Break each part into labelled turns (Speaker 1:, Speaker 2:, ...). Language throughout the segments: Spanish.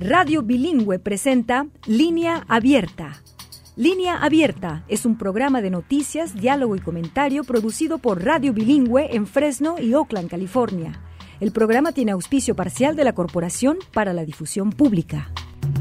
Speaker 1: Radio Bilingüe presenta Línea Abierta. Línea Abierta es un programa de noticias, diálogo y comentario producido por Radio Bilingüe en Fresno y Oakland, California. El programa tiene auspicio parcial de la Corporación para la Difusión Pública.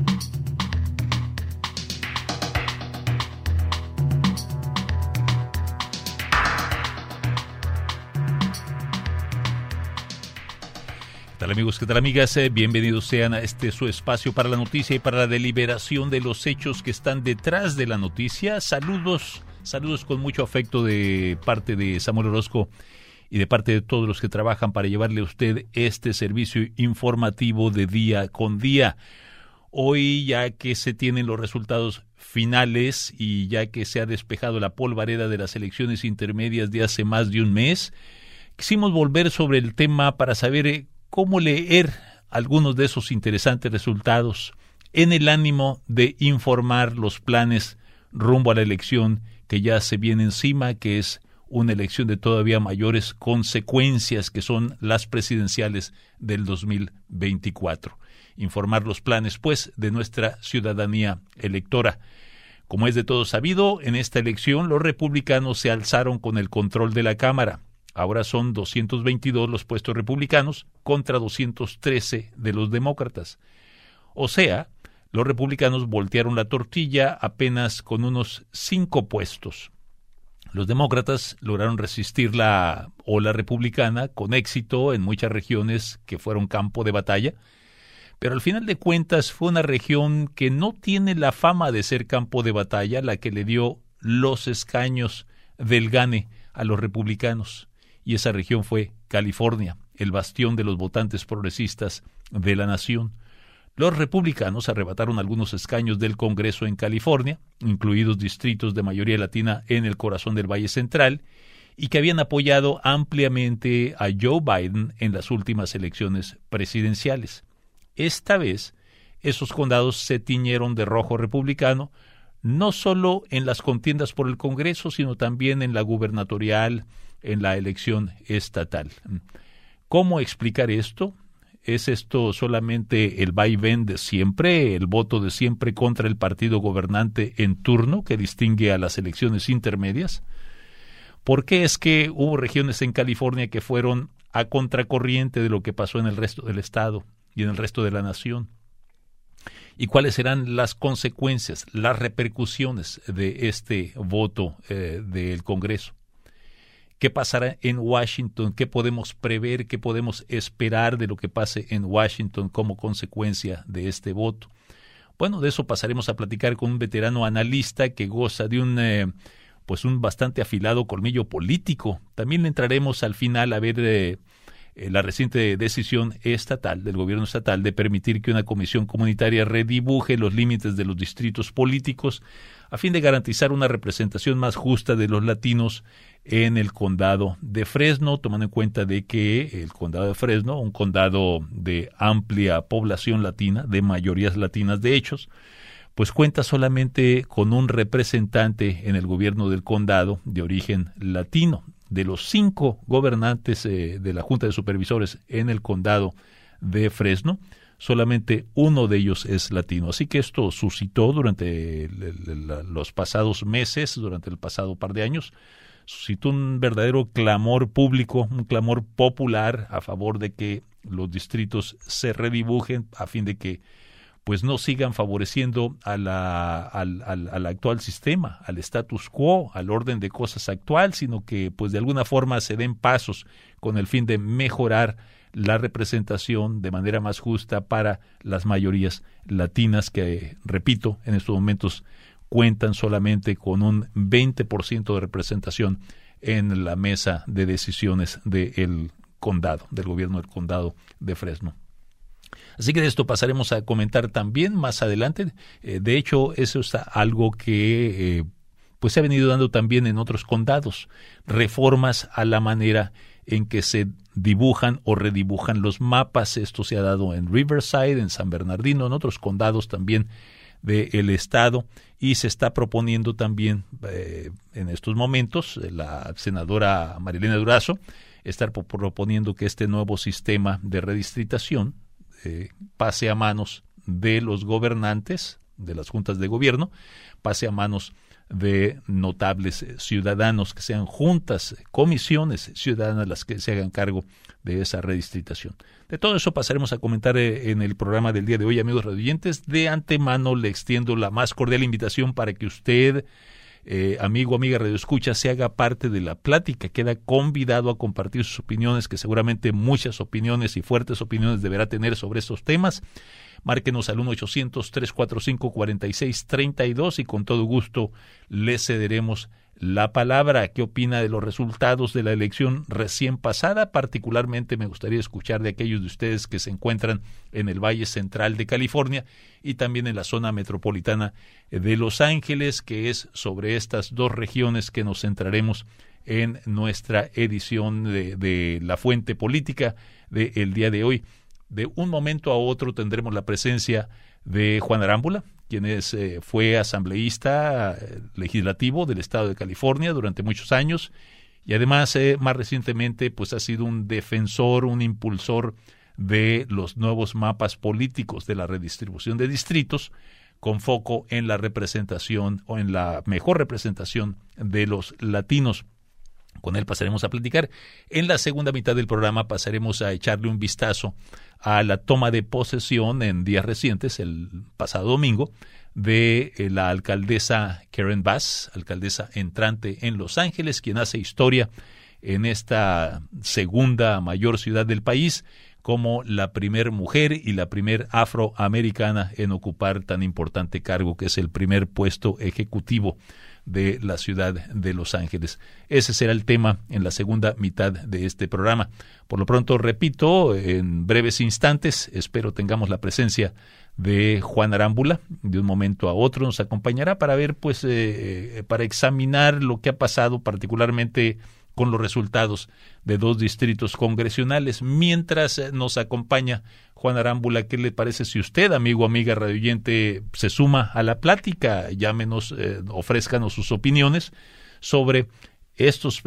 Speaker 2: ¿Qué tal amigos? ¿Qué tal amigas? Bienvenidos sean a su espacio para la noticia y para la deliberación de los hechos que están detrás de la noticia. Saludos con mucho afecto de parte de Samuel Orozco y de parte de todos los que trabajan para llevarle a usted este servicio informativo de día con día. Hoy, ya que se tienen los resultados finales y ya que se ha despejado la polvareda de las elecciones intermedias de hace más de un mes, quisimos volver sobre el tema para saber cómo leer algunos de esos interesantes resultados en el ánimo de informar los planes rumbo a la elección que ya se viene encima, que es una elección de todavía mayores consecuencias, que son las presidenciales del 2024. Informar los planes, pues, de nuestra ciudadanía electora. Como es de todo sabido, en esta elección los republicanos se alzaron con el control de la Cámara. Ahora son 222 los puestos republicanos contra 213 de los demócratas. O sea, los republicanos voltearon la tortilla apenas con unos 5 puestos. Los demócratas lograron resistir la ola republicana con éxito en muchas regiones que fueron campo de batalla, pero al final de cuentas fue una región que no tiene la fama de ser campo de batalla la que le dio los escaños del gane a los republicanos. Y esa región fue California, el bastión de los votantes progresistas de la nación. Los republicanos arrebataron algunos escaños del Congreso en California, incluidos distritos de mayoría latina en el corazón del Valle Central, y que habían apoyado ampliamente a Joe Biden en las últimas elecciones presidenciales. Esta vez, esos condados se tiñeron de rojo republicano, no solo en las contiendas por el Congreso, sino también en la gubernatorial, en la elección estatal. ¿Cómo explicar esto? ¿Es esto solamente el vaivén de siempre, el voto de siempre contra el partido gobernante en turno que distingue a las elecciones intermedias? ¿Por qué es que hubo regiones en California que fueron a contracorriente de lo que pasó en el resto del estado y en el resto de la nación? ¿Y cuáles serán las consecuencias, las repercusiones de este voto del Congreso? ¿Qué pasará en Washington? ¿Qué podemos prever? ¿Qué podemos esperar de lo que pase en Washington como consecuencia de este voto? Bueno, de eso pasaremos a platicar con un veterano analista que goza de un bastante afilado colmillo político. También le entraremos al final a ver la reciente decisión estatal, del gobierno estatal, de permitir que una comisión comunitaria redibuje los límites de los distritos políticos a fin de garantizar una representación más justa de los latinos en el condado de Fresno, tomando en cuenta de que el condado de Fresno, un condado de amplia población latina, de mayorías latinas de hechos, pues cuenta solamente con un representante en el gobierno del condado de origen latino. De los 5 gobernantes de la Junta de Supervisores en el condado de Fresno, solamente uno de ellos es latino. Así que esto suscitó durante los pasados meses, durante el pasado par de años, suscitó un verdadero clamor público, un clamor popular a favor de que los distritos se redibujen a fin de que pues no sigan favoreciendo al actual sistema, al status quo, al orden de cosas actual, sino que pues de alguna forma se den pasos con el fin de mejorar la representación de manera más justa para las mayorías latinas que, repito, en estos momentos cuentan solamente con un 20% de representación en la mesa de decisiones del condado, del gobierno del condado de Fresno. Así que de esto pasaremos a comentar también más adelante. De hecho, eso es algo que pues se ha venido dando también en otros condados, reformas a la manera en que se dibujan o redibujan los mapas. Esto se ha dado en Riverside, en San Bernardino, en otros condados también del estado, y se está proponiendo también en estos momentos, la senadora Marilena Durazo está proponiendo que este nuevo sistema de redistritación pase a manos de los gobernantes, de las juntas de gobierno, pase a manos de notables ciudadanos, que sean juntas, comisiones ciudadanas las que se hagan cargo de esa redistritación. De todo eso pasaremos a comentar en el programa del día de hoy, amigos radioyentes. De antemano le extiendo la más cordial invitación para que usted, amigo, amiga radioescucha, se haga parte de la plática. Queda convidado a compartir sus opiniones, que seguramente muchas opiniones y fuertes opiniones deberá tener sobre estos temas. Márquenos al 1-800-345-4632 y con todo gusto le cederemos la palabra. ¿Qué opina de los resultados de la elección recién pasada? Particularmente me gustaría escuchar de aquellos de ustedes que se encuentran en el Valle Central de California y también en la zona metropolitana de Los Ángeles, que es sobre estas dos regiones que nos centraremos en nuestra edición de La Fuente Política del día de hoy. De un momento a otro tendremos la presencia de Juan Arámbula, quien fue asambleísta legislativo del estado de California durante muchos años y además más recientemente pues ha sido un defensor, un impulsor de los nuevos mapas políticos de la redistribución de distritos con foco en la representación o en la mejor representación de los latinos. Con él pasaremos a platicar. En la segunda mitad del programa pasaremos a echarle un vistazo a la toma de posesión en días recientes, el pasado domingo, de la alcaldesa Karen Bass, alcaldesa entrante en Los Ángeles, quien hace historia en esta segunda mayor ciudad del país como la primer mujer y la primer afroamericana en ocupar tan importante cargo que es el primer puesto ejecutivo de la ciudad de Los Ángeles. Ese será el tema en la segunda mitad de este programa. Por lo pronto, repito, en breves instantes, espero tengamos la presencia de Juan Arámbula. De un momento a otro nos acompañará para ver, pues, para examinar lo que ha pasado, particularmente con los resultados de dos distritos congresionales. Mientras nos acompaña Juan Arámbula, ¿qué le parece si usted, amigo, amiga radioyente, se suma a la plática? Llámenos, ofrézcanos sus opiniones sobre estos,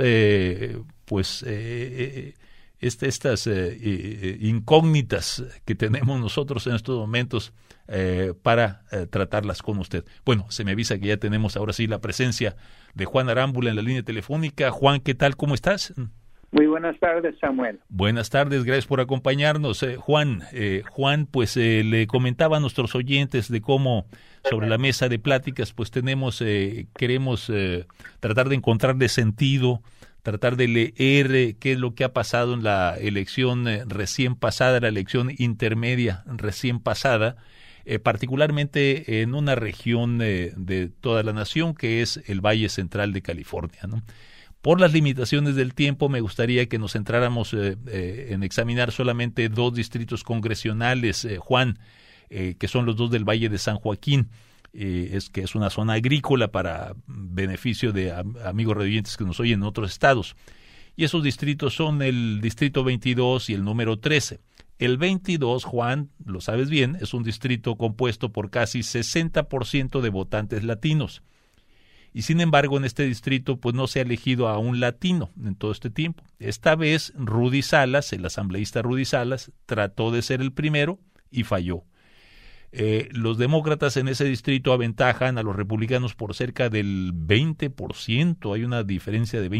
Speaker 2: estas incógnitas que tenemos nosotros en estos momentos para tratarlas con usted. Bueno, se me avisa que ya tenemos ahora sí la presencia de Juan Arámbula en la línea telefónica. Juan, ¿qué tal? ¿Cómo estás?
Speaker 3: Muy buenas tardes, Samuel.
Speaker 2: Buenas tardes, gracias por acompañarnos. Juan, pues le comentaba a nuestros oyentes de cómo sobre la mesa de pláticas pues queremos tratar de encontrarle sentido, tratar de leer qué es lo que ha pasado en la elección recién pasada, la elección intermedia recién pasada, particularmente en una región de toda la nación que es el Valle Central de California, ¿no? Por las limitaciones del tiempo, me gustaría que nos centráramos en examinar solamente dos distritos congresionales, Juan, que son los dos del Valle de San Joaquín, que es una zona agrícola para beneficio de amigos radioyentes que nos oyen en otros estados. Y esos distritos son el distrito 22 y el número 13. El 22, Juan, lo sabes bien, es un distrito compuesto por casi 60% de votantes latinos. Y sin embargo, en este distrito pues no se ha elegido a un latino en todo este tiempo. Esta vez Rudy Salas, el asambleísta Rudy Salas, trató de ser el primero y falló. Los demócratas en ese distrito aventajan a los republicanos por cerca del 20%. Hay una diferencia de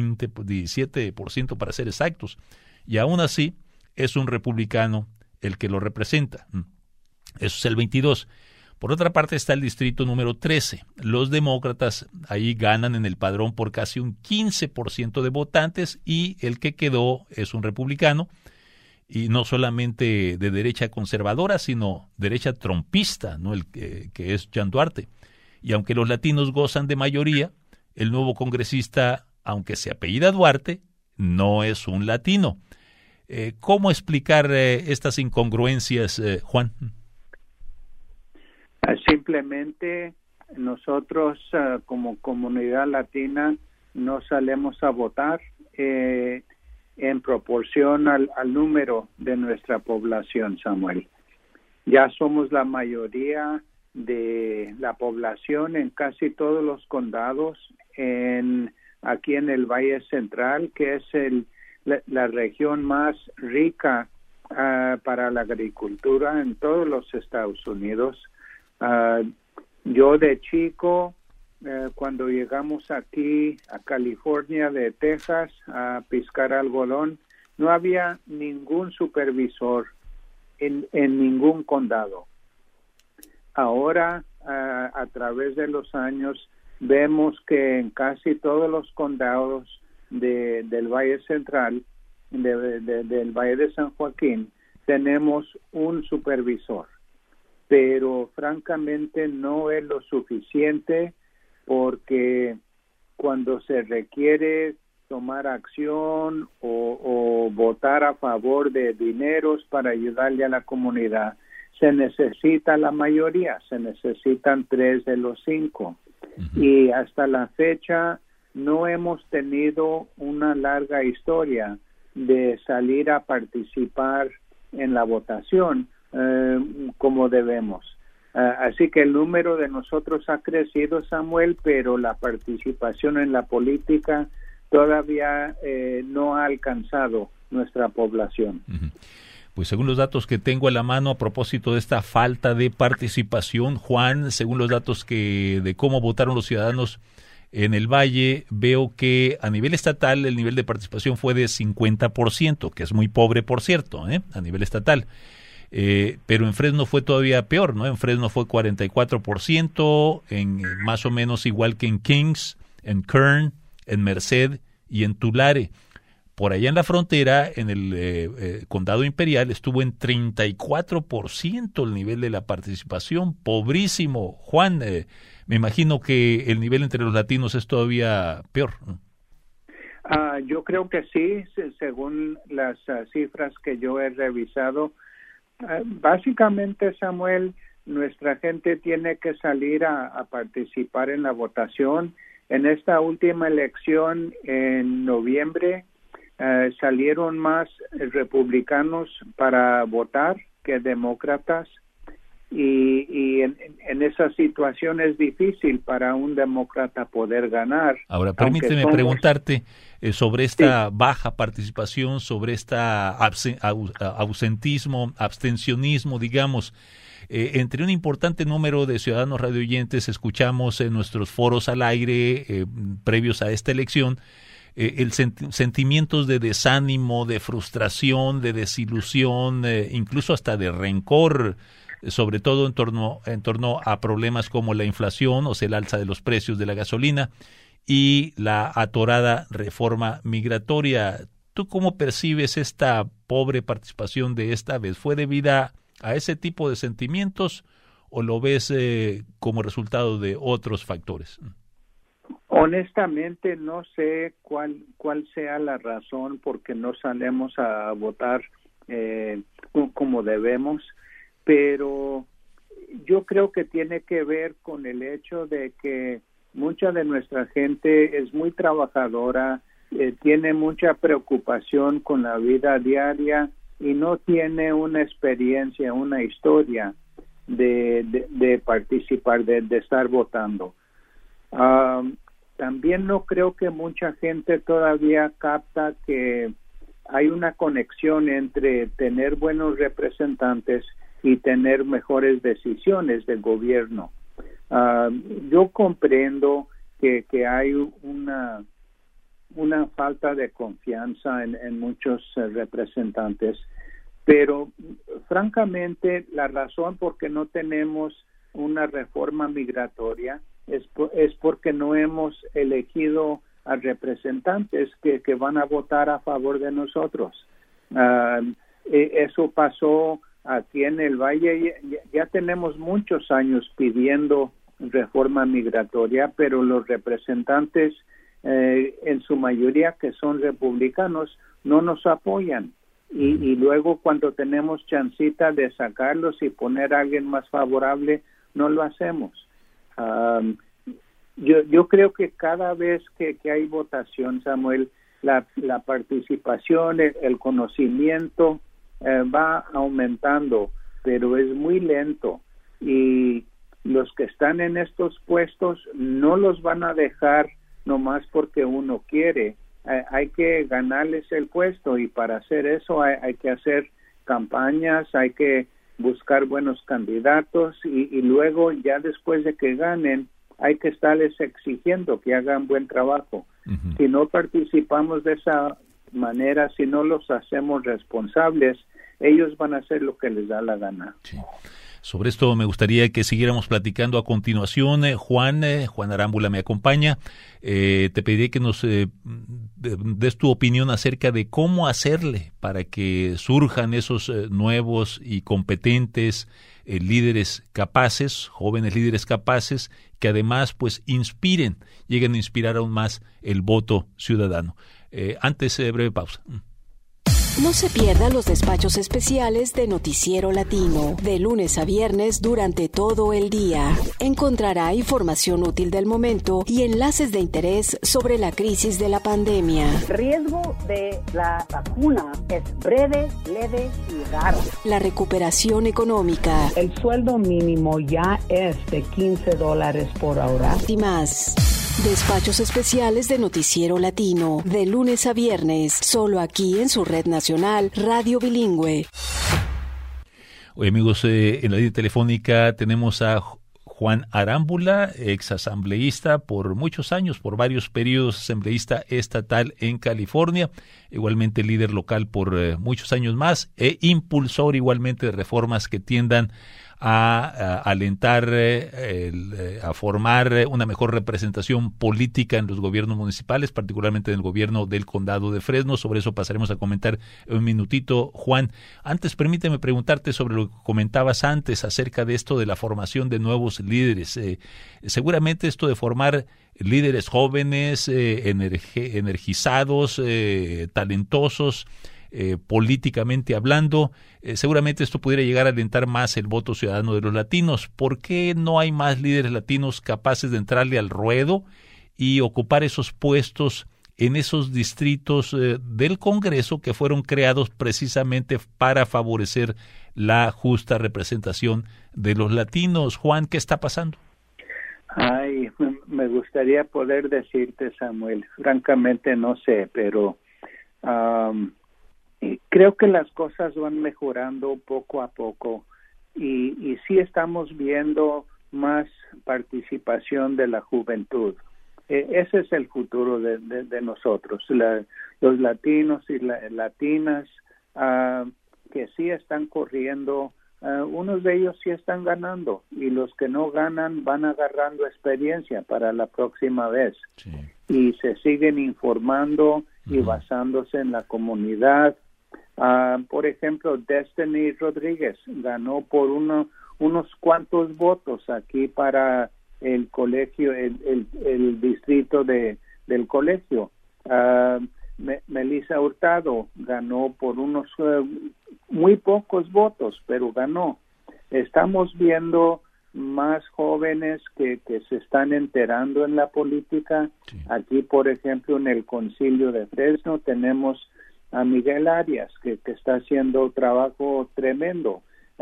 Speaker 2: 17% para ser exactos. Y aún así es un republicano el que lo representa. Eso es el 22. Por otra parte está el distrito número 13. Los demócratas ahí ganan en el padrón por casi un 15% de votantes y el que quedó es un republicano y no solamente de derecha conservadora, sino derecha trompista, ¿no? El que es Jan Duarte. Y aunque los latinos gozan de mayoría, el nuevo congresista, aunque se apellida Duarte, no es un latino. ¿Cómo explicar estas incongruencias, Juan?
Speaker 3: Simplemente nosotros como comunidad latina no salimos a votar en proporción al número de nuestra población, Samuel. Ya somos la mayoría de la población en casi todos los condados aquí en el Valle Central, que es la región más rica para la agricultura en todos los Estados Unidos. Yo de chico, cuando llegamos aquí a California de Texas a piscar algodón, no había ningún supervisor en ningún condado. Ahora, a través de los años, vemos que en casi todos los condados del Valle Central, del Valle de San Joaquín, tenemos un supervisor. Pero francamente no es lo suficiente, porque cuando se requiere tomar acción o votar a favor de dineros para ayudarle a la comunidad, se necesita la mayoría, se necesitan 3 de los 5. Uh-huh. Y hasta la fecha no hemos tenido una larga historia de salir a participar en la votación como debemos. Así que el número de nosotros ha crecido, Samuel, pero la participación en la política todavía no ha alcanzado nuestra población.
Speaker 2: Uh-huh. Pues según los datos que tengo a la mano a propósito de esta falta de participación, Juan, según los datos de cómo votaron los ciudadanos en el Valle, veo que a nivel estatal el nivel de participación fue de 50%, que es muy pobre, por cierto, a nivel estatal. Pero en Fresno fue todavía peor, ¿no? En Fresno fue 44%, más o menos igual que en Kings, en Kern, en Merced y en Tulare. Por allá en la frontera, en el condado imperial, estuvo en 34% el nivel de la participación. Pobrísimo. Juan, me imagino que el nivel entre los latinos es todavía peor, ¿no?
Speaker 3: Yo creo que sí, según las cifras que yo he revisado. Básicamente, Samuel, nuestra gente tiene que salir a participar en la votación. En esta última elección, en noviembre, salieron más republicanos para votar que demócratas, y en esa situación es difícil para un demócrata poder ganar.
Speaker 2: Ahora, permíteme preguntarte sobre esta baja participación, sobre esta ausentismo, abstencionismo, digamos. Entre un importante número de ciudadanos radioyentes escuchamos en nuestros foros al aire previos a esta elección sentimientos de desánimo, de frustración, de desilusión, incluso hasta de rencor, sobre todo en torno a problemas como la inflación, o sea, el alza de los precios de la gasolina y la atorada reforma migratoria. ¿Tú cómo percibes esta pobre participación de esta vez? ¿Fue debida a ese tipo de sentimientos o lo ves como resultado de otros factores?
Speaker 3: Honestamente no sé cuál sea la razón por qué no salimos a votar como debemos, pero yo creo que tiene que ver con el hecho de que mucha de nuestra gente es muy trabajadora, tiene mucha preocupación con la vida diaria y no tiene una experiencia, una historia de participar, de estar votando. También no creo que mucha gente todavía capta que hay una conexión entre tener buenos representantes y tener mejores decisiones del gobierno. Yo comprendo que hay una falta de confianza en muchos representantes, pero francamente la razón por qué no tenemos una reforma migratoria es porque no hemos elegido a representantes que van a votar a favor de nosotros. Eso pasó aquí en el Valle. Ya tenemos muchos años pidiendo reforma migratoria, pero los representantes, en su mayoría que son republicanos, no nos apoyan. Y luego cuando tenemos chancita de sacarlos y poner a alguien más favorable, no lo hacemos. Yo creo que cada vez que hay votación, Samuel, la participación, el conocimiento va aumentando, pero es muy lento, y los que están en estos puestos no los van a dejar nomás porque uno quiere. Hay que ganarles el puesto, y para hacer eso hay que hacer campañas, hay que buscar buenos candidatos y luego ya después de que ganen hay que estarles exigiendo que hagan buen trabajo. Uh-huh. Si no participamos de esa manera, si no los hacemos responsables, ellos van a hacer lo que les da la gana.
Speaker 2: Sí. Sobre esto me gustaría que siguiéramos platicando a continuación. Juan Arámbula me acompaña. Te pediría que nos des tu opinión acerca de cómo hacerle para que surjan esos nuevos y competentes líderes capaces, jóvenes líderes capaces, que además pues lleguen a inspirar aún más el voto ciudadano. Antes, breve pausa.
Speaker 4: No se pierda los despachos especiales de Noticiero Latino, de lunes a viernes durante todo el día. Encontrará información útil del momento y enlaces de interés sobre la crisis de la pandemia.
Speaker 5: El riesgo de la vacuna es breve, leve y raro.
Speaker 4: La recuperación económica.
Speaker 5: El sueldo mínimo ya es de $15 por hora.
Speaker 4: Y más. Despachos especiales de Noticiero Latino, de lunes a viernes, solo aquí en su red nacional, Radio Bilingüe.
Speaker 2: Hoy, amigos, en la línea telefónica tenemos a Juan Arámbula, exasambleísta por muchos años, por varios periodos, asambleísta estatal en California, igualmente líder local por muchos años más e impulsor igualmente de reformas que tiendan a alentar, a formar una mejor representación política en los gobiernos municipales, particularmente en el gobierno del condado de Fresno. Sobre eso pasaremos a comentar en un minutito. Juan, antes permíteme preguntarte sobre lo que comentabas antes acerca de esto de la formación de nuevos líderes. Seguramente esto de formar líderes jóvenes, energizados, talentosos, políticamente hablando, seguramente esto pudiera llegar a alentar más el voto ciudadano de los latinos. ¿Por qué no hay más líderes latinos capaces de entrarle al ruedo y ocupar esos puestos en esos distritos del Congreso que fueron creados precisamente para favorecer la justa representación de los latinos? Juan, ¿qué está pasando?
Speaker 3: Ay, me gustaría poder decirte, Samuel, francamente no sé, pero creo que las cosas van mejorando poco a poco y sí estamos viendo más participación de la juventud. Ese es el futuro de nosotros, los latinos y latinas que sí están corriendo. Unos de ellos sí están ganando y los que no ganan van agarrando experiencia para la próxima vez. Sí. Y se siguen informando y basándose en la comunidad. Por ejemplo, Destiny Rodríguez ganó por unos cuantos votos aquí para el colegio, el distrito del colegio. Melissa Hurtado ganó por unos muy pocos votos, pero ganó. Estamos viendo más jóvenes que se están enterando en la política. Sí. Aquí, por ejemplo, en el Concilio de Fresno tenemos a Miguel Arias, que está haciendo trabajo tremendo.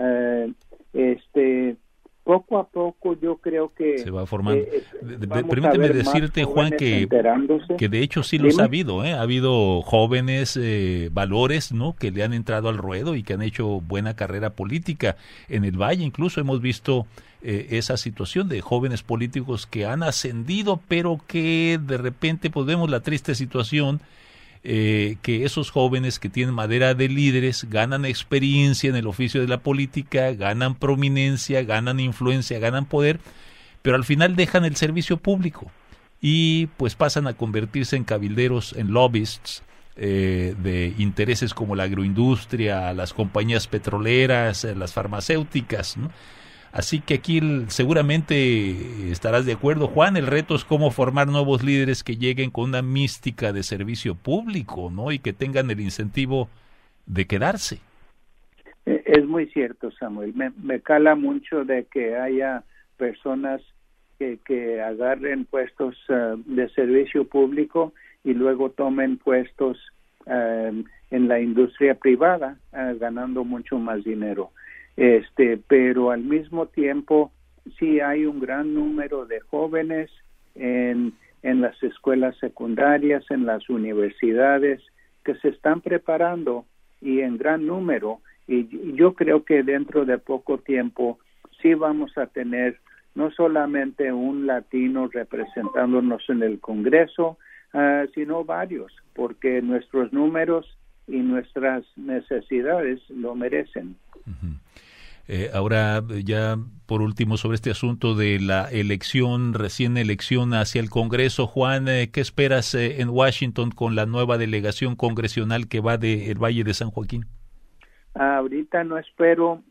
Speaker 3: Poco a poco yo creo que
Speaker 2: se va formando. Permíteme decirte, Juan, que de hecho sí los ha habido, ha habido jóvenes valores, ¿no?, que le han entrado al ruedo y que han hecho buena carrera política. En el Valle incluso hemos visto esa situación de jóvenes políticos que han ascendido, pero que de repente pues vemos la triste situación que esos jóvenes que tienen madera de líderes ganan experiencia en el oficio de la política, ganan prominencia, ganan influencia, ganan poder, pero al final dejan el servicio público y pues pasan a convertirse en cabilderos, en lobbyists de intereses como la agroindustria, las compañías petroleras, las farmacéuticas, ¿no? Así que aquí seguramente estarás de acuerdo, Juan, el reto es cómo formar nuevos líderes que lleguen con una mística de servicio público, ¿no?, y que tengan el incentivo de quedarse.
Speaker 3: Es muy cierto, Samuel. Me cala mucho de que haya personas que agarren puestos de servicio público y luego tomen puestos en la industria privada, ganando mucho más dinero. Pero al mismo tiempo sí hay un gran número de jóvenes en las escuelas secundarias, en las universidades, que se están preparando y en gran número, y yo creo que dentro de poco tiempo sí vamos a tener no solamente un latino representándonos en el Congreso, sino varios, porque nuestros números y nuestras necesidades lo merecen.
Speaker 2: Ahora, ya por último, sobre este asunto de la recién elección hacia el Congreso, Juan, ¿qué esperas en Washington con la nueva delegación congresional que va del Valle de San Joaquín?
Speaker 3: Ahorita no espero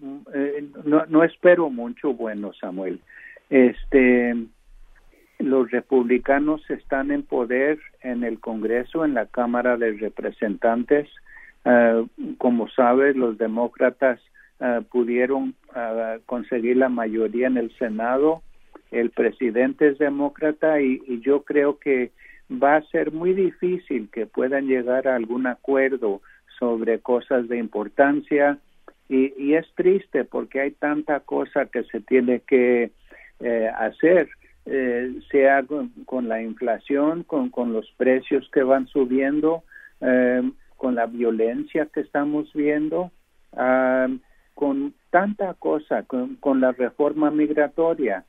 Speaker 3: mucho bueno, Samuel. Los republicanos están en poder en el Congreso, en la Cámara de Representantes. Como sabes, los demócratas pudieron conseguir la mayoría en el Senado. El presidente es demócrata y yo creo que va a ser muy difícil que puedan llegar a algún acuerdo sobre cosas de importancia y es triste porque hay tanta cosa que se tiene que hacer, sea con la inflación, con los precios que van subiendo, con la violencia que estamos viendo, con tanta cosa, con la reforma migratoria.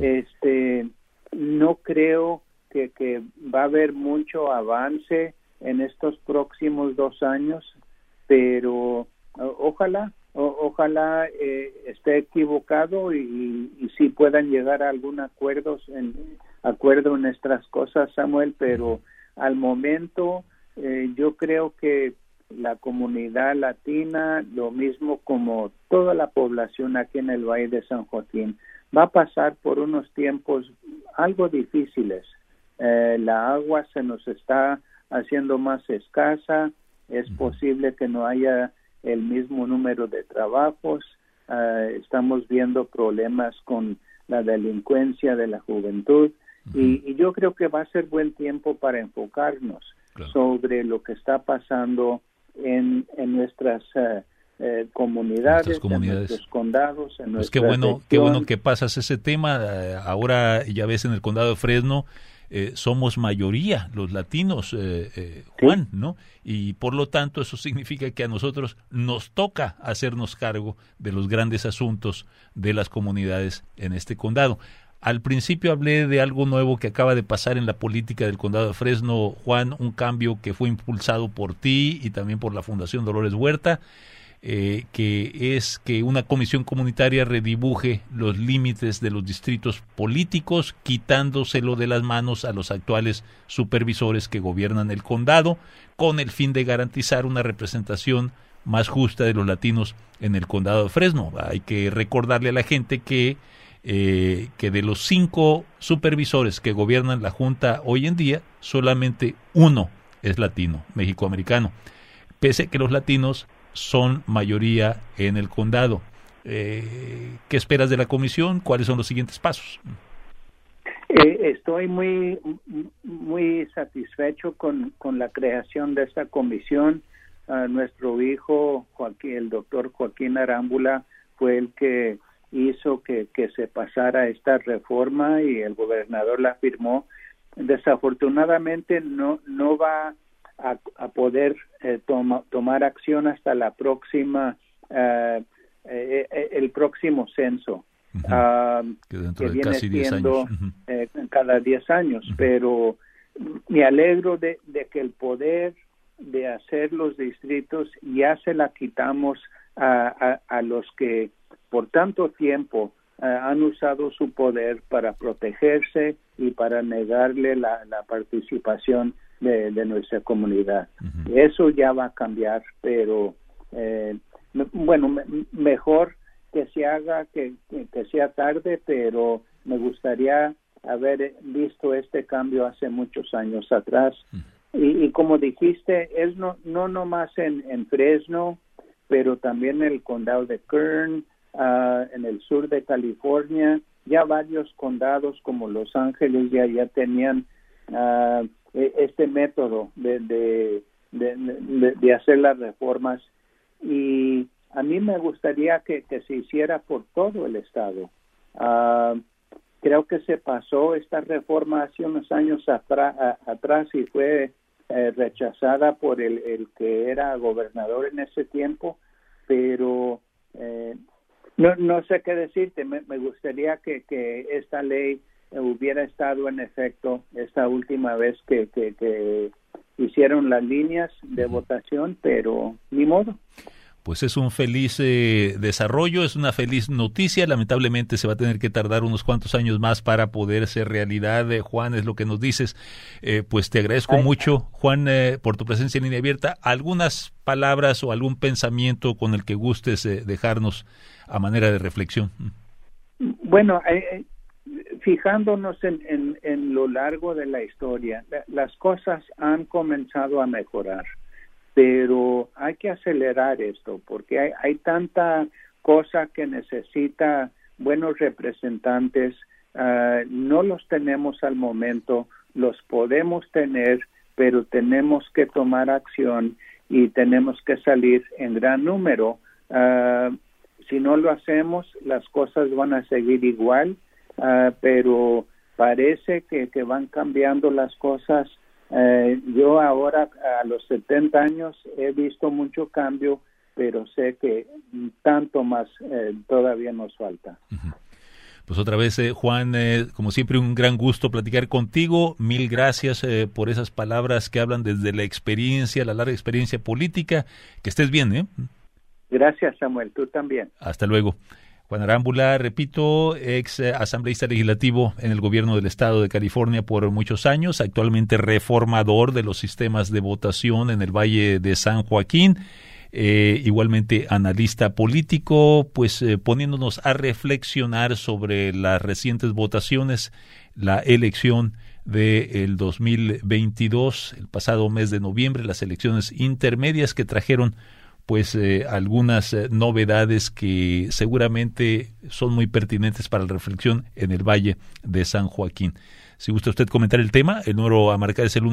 Speaker 3: No creo que va a haber mucho avance en estos próximos 2 años, pero ojalá esté equivocado y sí puedan llegar a algún acuerdo en estas cosas, Samuel, pero al momento yo creo que la comunidad latina, lo mismo como toda la población aquí en el Valle de San Joaquín, va a pasar por unos tiempos algo difíciles. La agua se nos está haciendo más escasa, es posible que no haya el mismo número de trabajos, estamos viendo problemas con la delincuencia de la juventud y yo creo que va a ser buen tiempo para enfocarnos sobre lo que está pasando en nuestras comunidades, en nuestros condados, en nuestra
Speaker 2: qué bueno que pasas ese tema. Ahora ya ves en el condado de Fresno somos mayoría los latinos, Juan, ¿no? Y por lo tanto eso significa que a nosotros nos toca hacernos cargo de los grandes asuntos de las comunidades en este condado. Al principio hablé de algo nuevo que acaba de pasar en la política del condado de Fresno, Juan, un cambio que fue impulsado por ti y también por la Fundación Dolores Huerta, que es que una comisión comunitaria redibuje los límites de los distritos políticos, quitándoselo de las manos a los actuales supervisores que gobiernan el condado, con el fin de garantizar una representación más justa de los latinos en el condado de Fresno. Hay que recordarle a la gente que de los 5 supervisores que gobiernan la Junta hoy en día, solamente uno es latino, mexicoamericano, pese a que los latinos son mayoría en el condado. ¿Qué esperas de la comisión? ¿Cuáles son los siguientes pasos?
Speaker 3: Estoy muy satisfecho con la creación de esta comisión. Nuestro hijo, el doctor Joaquín Arámbula, fue el que hizo que se pasara esta reforma y el gobernador la firmó. Desafortunadamente no va a poder tomar acción hasta la próxima el próximo censo,
Speaker 2: que dentro
Speaker 3: que
Speaker 2: de
Speaker 3: viene
Speaker 2: casi 10
Speaker 3: siendo
Speaker 2: años.
Speaker 3: Cada 10 años, pero me alegro de que el poder de hacer los distritos ya se la quitamos a los que por tanto tiempo han usado su poder para protegerse y para negarle la participación de nuestra comunidad. Eso ya va a cambiar, pero mejor que se haga que sea tarde, pero me gustaría haber visto este cambio hace muchos años atrás. Y como dijiste, es no nomás en Fresno, pero también en el condado de Kern, en el sur de California, ya varios condados como Los Ángeles ya tenían este método de hacer las reformas, y a mí me gustaría que se hiciera por todo el estado. Creo que se pasó esta reforma hace unos años atrás y fue rechazada por el que era gobernador en ese tiempo, pero no sé qué decirte. Me gustaría que esta ley hubiera estado en efecto esta última vez que hicieron las líneas de votación, pero ni modo.
Speaker 2: Pues es un feliz desarrollo, es una feliz noticia. Lamentablemente se va a tener que tardar unos cuantos años más para poder ser realidad. Juan, es lo que nos dices. Pues te agradezco mucho, Juan, por tu presencia en Línea Abierta. ¿Algunas palabras o algún pensamiento con el que gustes dejarnos a manera de reflexión?
Speaker 3: Bueno, fijándonos en lo largo de la historia, las cosas han comenzado a mejorar. Pero hay que acelerar esto porque hay tanta cosa que necesita buenos representantes. No los tenemos al momento, los podemos tener, pero tenemos que tomar acción y tenemos que salir en gran número. Si no lo hacemos, las cosas van a seguir igual, pero parece que van cambiando las cosas. Yo ahora a los 70 años he visto mucho cambio, pero sé que tanto más todavía nos falta.
Speaker 2: Pues otra vez, Juan, como siempre un gran gusto platicar contigo. Mil gracias por esas palabras que hablan desde la experiencia, la larga experiencia política. Que estés bien,
Speaker 3: Gracias, Samuel, tú también.
Speaker 2: Hasta luego. Juan Arámbula, repito, ex asambleísta legislativo en el gobierno del estado de California por muchos años, actualmente reformador de los sistemas de votación en el Valle de San Joaquín, igualmente analista político, pues poniéndonos a reflexionar sobre las recientes votaciones, la elección del 2022, el pasado mes de noviembre, las elecciones intermedias que trajeron pues algunas novedades que seguramente son muy pertinentes para la reflexión en el Valle de San Joaquín. Si gusta usted comentar el tema, el número a marcar es el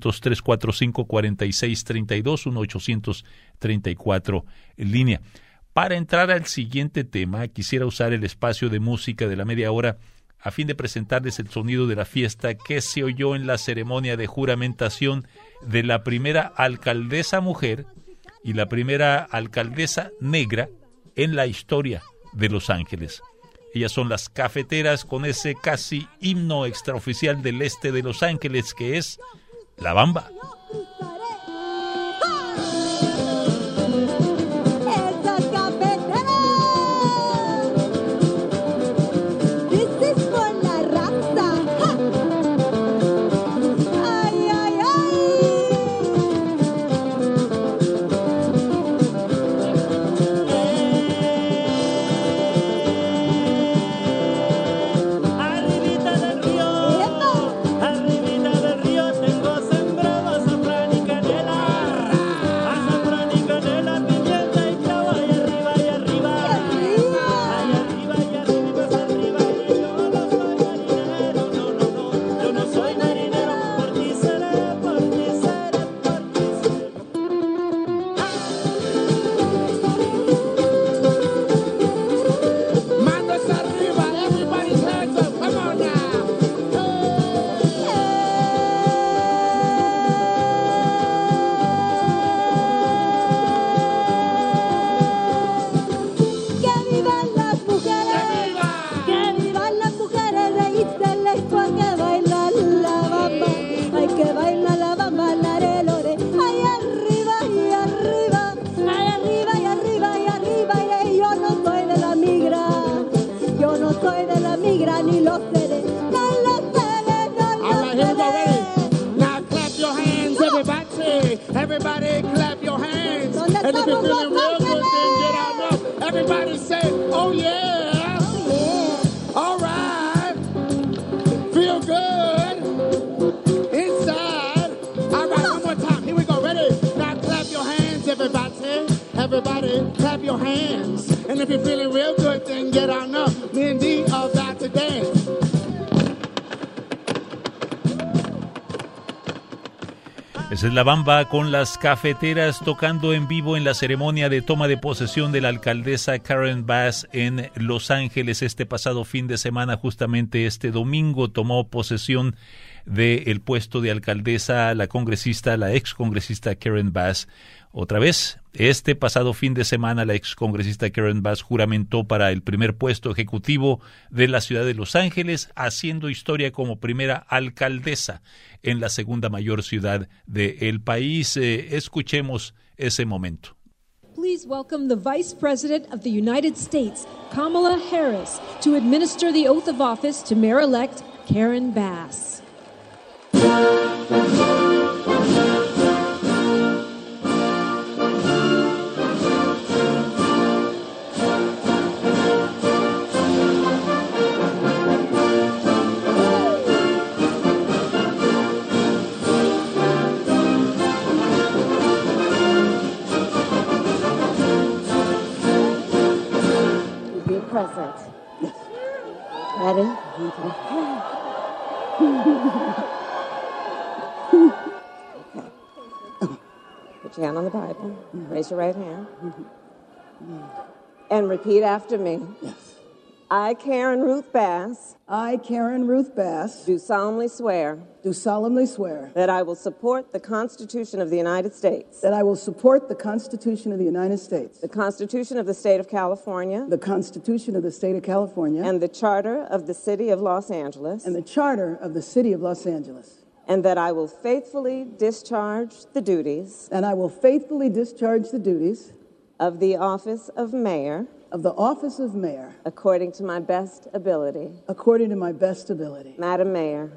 Speaker 2: 1-800-345-4632, 1-800-34 en línea. Para entrar al siguiente tema, quisiera usar el espacio de música de la media hora a fin de presentarles el sonido de la fiesta que se oyó en la ceremonia de juramentación de la primera alcaldesa mujer y la primera alcaldesa negra en la historia de Los Ángeles. Ellas son las Cafeteras con ese casi himno extraoficial del este de Los Ángeles que es La Bamba.
Speaker 6: Everybody clap your hands. And if you're feeling real good, then get out now. Everybody say, oh yeah. Oh yeah. All right. Feel good. Inside. All right, one more time. Here we go. Ready? Now clap your hands, everybody. Everybody clap your hands. And if you're feeling real good, then get out now. Me and Dee are about to dance.
Speaker 2: Esa es La Bamba con las Cafeteras tocando en vivo en la ceremonia de toma de posesión de la alcaldesa Karen Bass en Los Ángeles este pasado fin de semana. Justamente este domingo tomó posesión del puesto de alcaldesa la ex congresista Karen Bass. Otra vez, este pasado fin de semana, la ex congresista Karen Bass juramentó para el primer puesto ejecutivo de la ciudad de Los Ángeles, haciendo historia como primera alcaldesa en la segunda mayor ciudad del país. Escuchemos ese momento.
Speaker 7: Please welcome the Vice President of the United States, Kamala Harris, to administer the oath of office to Mayor-elect Karen Bass.
Speaker 8: Present. Yes. Ready? Okay. Put your hand on the Bible. Raise your right hand. And repeat after me.
Speaker 9: Yes.
Speaker 8: I, Karen Ruth Bass.
Speaker 9: I, Karen Ruth Bass.
Speaker 8: Do solemnly swear.
Speaker 9: Do solemnly swear.
Speaker 8: That I will support the Constitution of the United States.
Speaker 9: That I will support the Constitution of the United States.
Speaker 8: The Constitution of the State of California.
Speaker 9: The Constitution of the State of California.
Speaker 8: And the Charter of the City of Los Angeles.
Speaker 9: And the Charter of the City of Los Angeles.
Speaker 8: And that I will faithfully discharge the duties.
Speaker 9: And I will faithfully discharge the duties.
Speaker 8: Of the office of mayor.
Speaker 9: Of the office of mayor.
Speaker 8: According to my best ability.
Speaker 9: According to my best ability.
Speaker 8: Madam Mayor.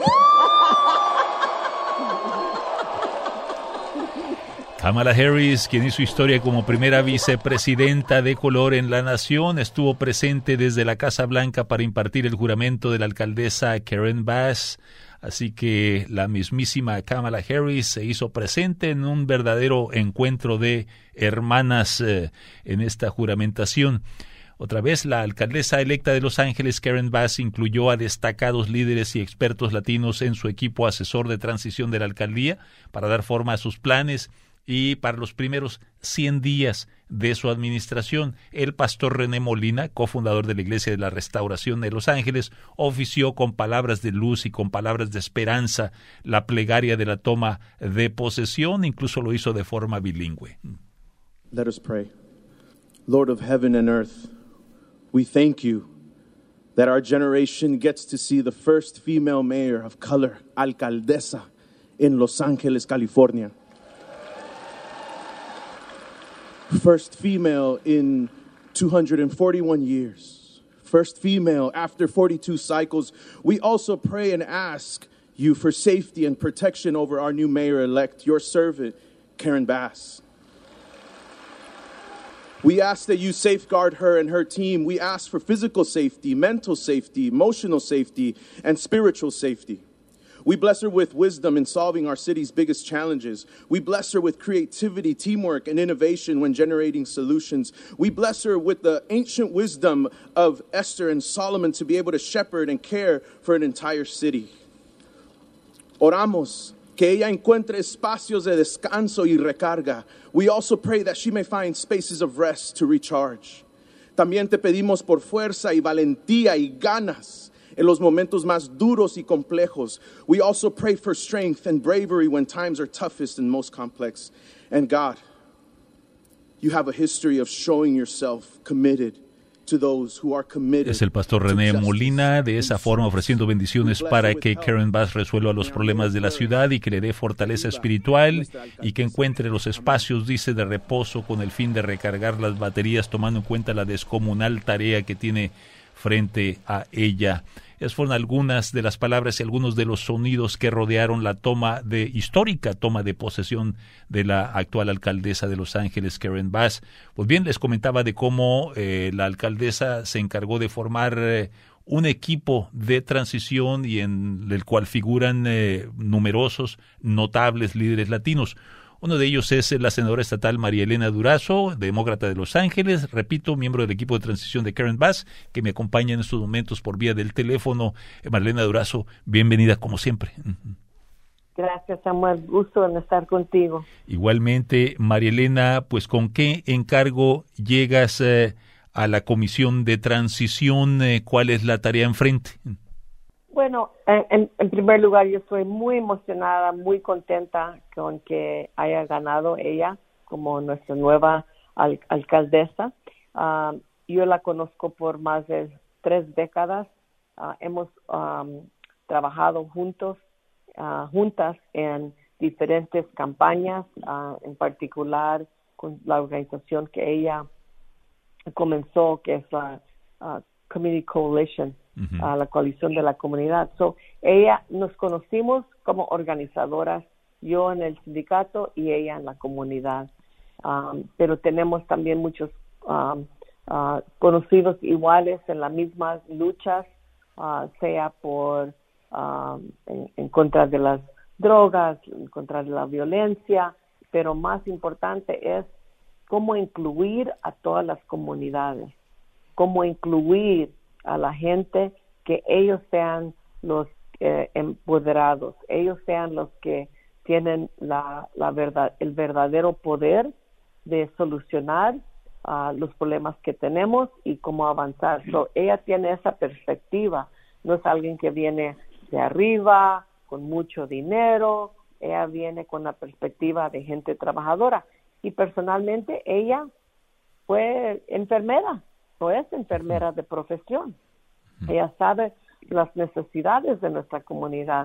Speaker 2: Kamala Harris, quien hizo historia como primera vicepresidenta de color en la nación, estuvo presente desde la Casa Blanca para impartir el juramento de la alcaldesa Karen Bass. Así que la mismísima Kamala Harris se hizo presente en un verdadero encuentro de hermanas en esta juramentación. Otra vez, la alcaldesa electa de Los Ángeles, Karen Bass, incluyó a destacados líderes y expertos latinos en su equipo asesor de transición de la alcaldía para dar forma a sus planes y para los primeros 100 días de su administración. El pastor René Molina, cofundador de la Iglesia de la Restauración de Los Ángeles, ofició con palabras de luz y con palabras de esperanza la plegaria de la toma de posesión, incluso lo hizo de forma bilingüe.
Speaker 10: Let us pray. Lord of heaven and earth, we thank you that our generation gets to see the first female mayor of color, alcaldesa, in Los Angeles, California. First female in 241 years. First female after 42 cycles. We also pray and ask you for safety and protection over our new mayor-elect, your servant, Karen Bass. We ask that you safeguard her and her team. We ask for physical safety, mental safety, emotional safety, and spiritual safety. We bless her with wisdom in solving our city's biggest challenges. We bless her with creativity, teamwork, and innovation when generating solutions. We bless her with the ancient wisdom of Esther and Solomon to be able to shepherd and care for an entire city. Oramos que ella encuentre espacios de descanso y recarga. We also pray that she may find spaces of rest to recharge. También te pedimos por fuerza y valentía y ganas en los momentos más duros y complejos. We also pray for strength and bravery when times are toughest and most complex. And God, you have a history of showing yourself committed to those who are committed.
Speaker 2: Es el pastor René Molina, de esa forma ofreciendo bendiciones para que Karen Bass resuelva los problemas de la ciudad y que le dé fortaleza espiritual y que encuentre los espacios, dice, de reposo con el fin de recargar las baterías, tomando en cuenta la descomunal tarea que tiene frente a ella. Esas fueron algunas de las palabras y algunos de los sonidos que rodearon la histórica toma de posesión de la actual alcaldesa de Los Ángeles, Karen Bass. Pues bien, les comentaba de cómo la alcaldesa se encargó de formar un equipo de transición y en el cual figuran numerosos, notables líderes latinos. Uno de ellos es la senadora estatal María Elena Durazo, demócrata de Los Ángeles, repito, miembro del equipo de transición de Karen Bass, que me acompaña en estos momentos por vía del teléfono. María Elena Durazo, bienvenida como siempre.
Speaker 11: Gracias, Samuel, gusto en estar contigo.
Speaker 2: Igualmente, María Elena, pues ¿con qué encargo llegas a la comisión de transición? ¿Cuál es la tarea enfrente?
Speaker 11: Bueno, en primer lugar, yo estoy muy emocionada, muy contenta con que haya ganado ella como nuestra nueva alcaldesa. Yo la conozco por más de 3 décadas. Hemos trabajado juntas en diferentes campañas, en particular con la organización que ella comenzó, que es la Community Coalition, la coalición de la comunidad. Ella nos conocimos como organizadoras, yo en el sindicato y ella en la comunidad. Pero tenemos también muchos conocidos iguales en las mismas luchas, sea por en contra de las drogas, en contra de la violencia, pero más importante es cómo incluir a todas las comunidades, cómo incluir a la gente, que ellos sean los empoderados, ellos sean los que tienen la verdad, el verdadero poder de solucionar los problemas que tenemos y cómo avanzar. Ella tiene esa perspectiva, no es alguien que viene de arriba con mucho dinero, ella viene con la perspectiva de gente trabajadora. Y personalmente ella fue enfermera, o es enfermera de profesión. Ella sabe las necesidades de nuestra comunidad.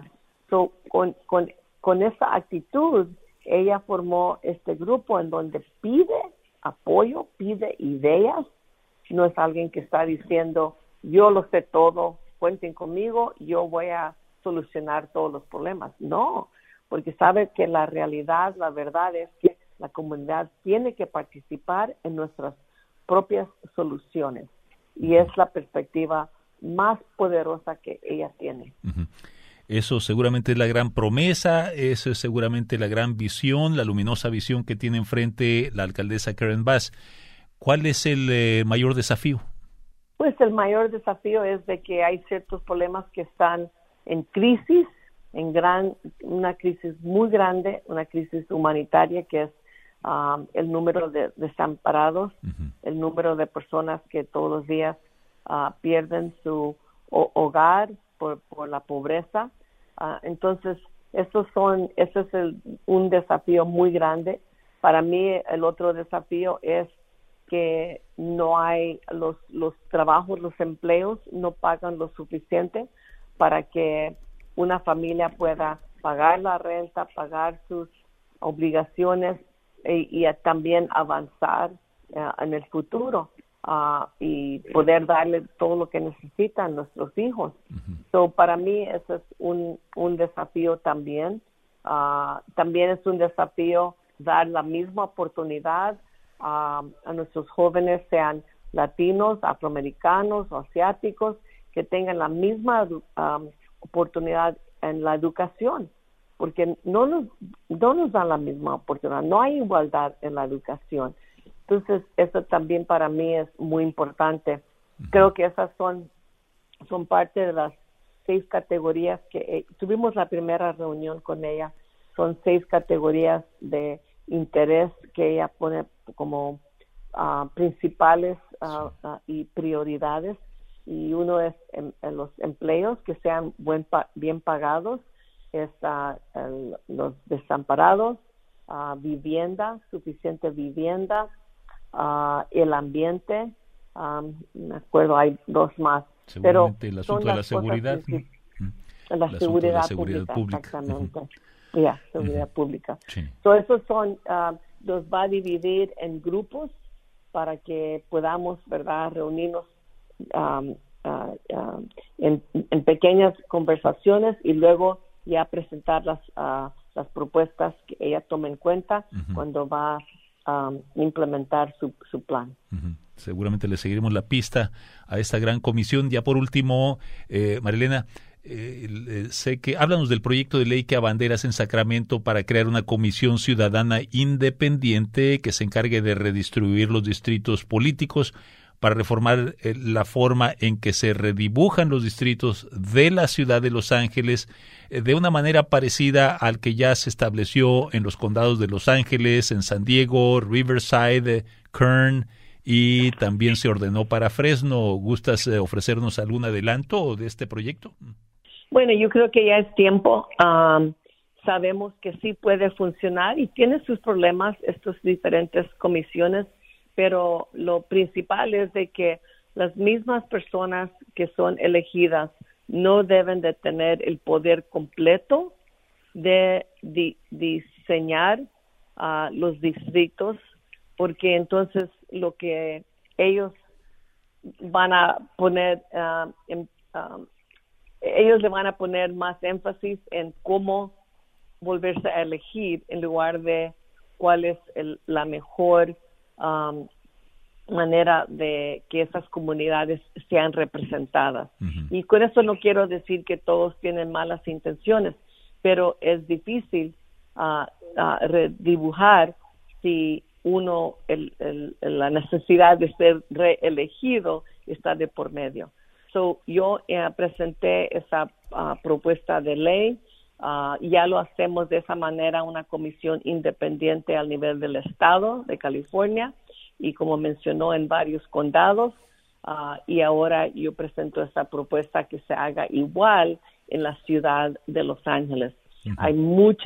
Speaker 11: Con esa actitud, ella formó este grupo en donde pide apoyo, pide ideas. No es alguien que está diciendo, yo lo sé todo, cuenten conmigo, yo voy a solucionar todos los problemas. No, porque sabe que la realidad, la verdad es que la comunidad tiene que participar en nuestras propias soluciones. Y es la perspectiva más poderosa que ella tiene.
Speaker 2: Eso seguramente es la gran promesa, eso es seguramente la gran visión, la luminosa visión que tiene enfrente la alcaldesa Karen Bass. ¿Cuál es el mayor desafío?
Speaker 11: Pues el mayor desafío es de que hay ciertos problemas que están en crisis, una crisis muy grande, una crisis humanitaria, que es el número de desamparados, el número de personas que todos los días pierden su hogar por la pobreza. Entonces, ese es un desafío muy grande. Para mí, el otro desafío es que no hay los trabajos, los empleos no pagan lo suficiente para que una familia pueda pagar la renta, pagar sus obligaciones y también avanzar en el futuro. Y poder darle todo lo que necesitan nuestros hijos. Para mí eso es un desafío también. También es un desafío dar la misma oportunidad a nuestros jóvenes, sean latinos, afroamericanos o asiáticos, que tengan la misma oportunidad en la educación, porque no nos dan la misma oportunidad, no hay igualdad en la educación. Entonces, eso también para mí es muy importante. Creo que esas son parte de las 6 categorías que tuvimos la primera reunión con ella. Son 6 categorías de interés que ella pone como principales y prioridades. Y uno es en los empleos que sean bien pagados, es los desamparados, vivienda, suficiente vivienda, el ambiente, me acuerdo, hay 2 más.
Speaker 2: Seguramente el asunto de la seguridad.
Speaker 11: La seguridad pública. Exactamente. Seguridad pública. Sí. Esos son, los va a dividir en grupos para que podamos, ¿verdad?, reunirnos en pequeñas conversaciones y luego ya presentar las propuestas que ella tome en cuenta cuando va implementar su plan.
Speaker 2: Seguramente le seguiremos la pista a esta gran comisión. Ya por último, Marilena, sé que háblanos del proyecto de ley que abanderas en Sacramento para crear una comisión ciudadana independiente que se encargue de redistribuir los distritos políticos para reformar la forma en que se redibujan los distritos de la ciudad de Los Ángeles de una manera parecida al que ya se estableció en los condados de Los Ángeles, en San Diego, Riverside, Kern, y también se ordenó para Fresno. ¿Gustas ofrecernos algún adelanto de este proyecto?
Speaker 11: Bueno, yo creo que ya es tiempo. Sabemos que sí puede funcionar y tiene sus problemas estas diferentes comisiones, pero lo principal es de que las mismas personas que son elegidas no deben de tener el poder completo de diseñar los distritos, porque entonces lo que ellos van a poner, ellos le van a poner más énfasis en cómo volverse a elegir en lugar de cuál es la mejor manera de que esas comunidades sean representadas. Uh-huh. Y con eso no quiero decir que todos tienen malas intenciones, pero es difícil redibujar si uno, la necesidad de ser reelegido está de por medio. So, yo presenté esa propuesta de ley. Ya lo hacemos de esa manera, una comisión independiente al nivel del estado de California y como mencionó en varios condados, y ahora yo presento esta propuesta que se haga igual en la ciudad de Los Ángeles. Uh-huh. Hay